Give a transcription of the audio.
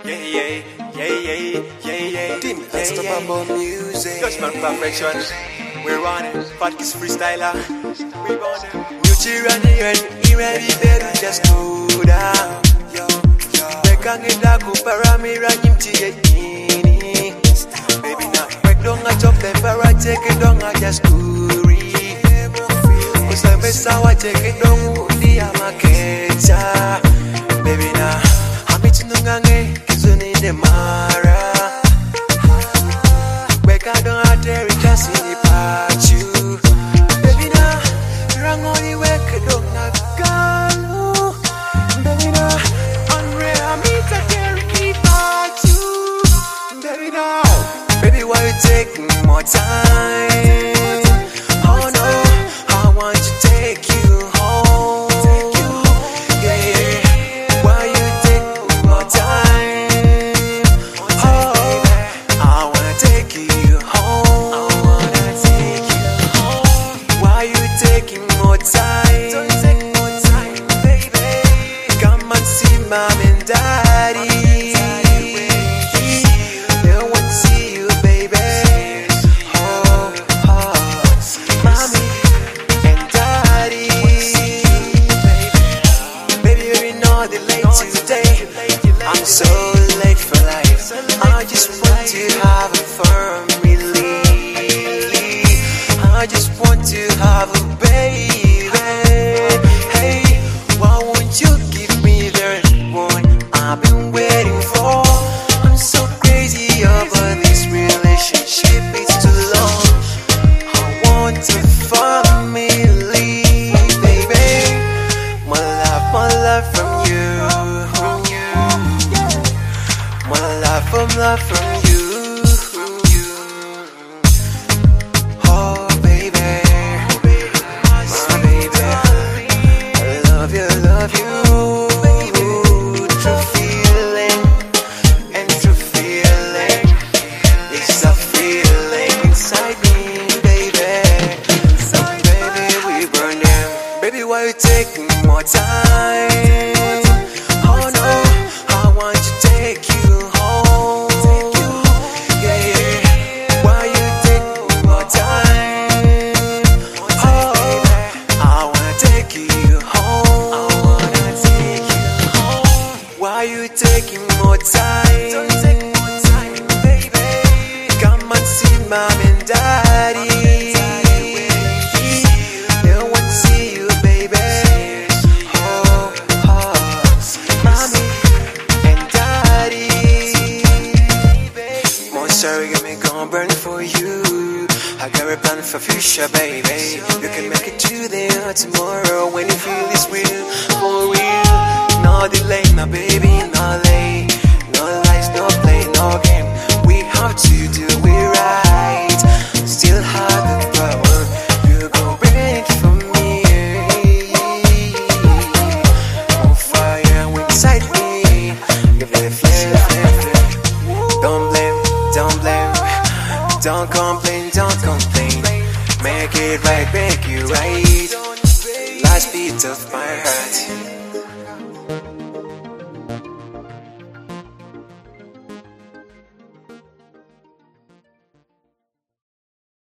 Team that's the Bamboo music. Judgment perfection. We're on it. Fatkiss freestyler. We on it. New tyranny and irready better just go down. Bekangenda kuparamira nyimtiye nini. Baby now break down a chop them para take it down a just kuri. Kusa mesa wa take it down undi amakecha. Baby now amitunungange kizuni de mara. Weka down a dairy just in the pachu. Baby now rangoni weka down a galu. Baby now baby, why you taking more time? Oh no, I want to take you home. Yeah, why you taking more time? Oh, I wanna take you home. Why you taking more time? Don't take more time, baby. Come and see mom and daddy. I'm so late for life. I just want to have a family. I just want to have a baby. Hey, why won't you give me the one I've been waiting for? I'm so crazy over this relationship. It's too long. I want a family, baby. My love from you. Love from you. Oh baby, my baby, I love you. True feeling, and true feeling, it's a feeling inside me, baby. Baby, we burn them. Baby, why you taking more time? Oh no, I want to take you. Why you taking more time? Don't take more time, baby. Come and see mom and daddy. They want to see you, baby. Oh, mommy and daddy. More sorry, got me gon' burn for you. I got a plan for future, baby. You can make it today or tomorrow when you feel it's real, for real. No delay, my baby, no late. No lies, no play, no game. We have to do it right. Still have the power. You go bring it for me. On fire inside me. Give it a flame. Don't blame. Don't complain. Make it right, make you right. Last beat of my heart.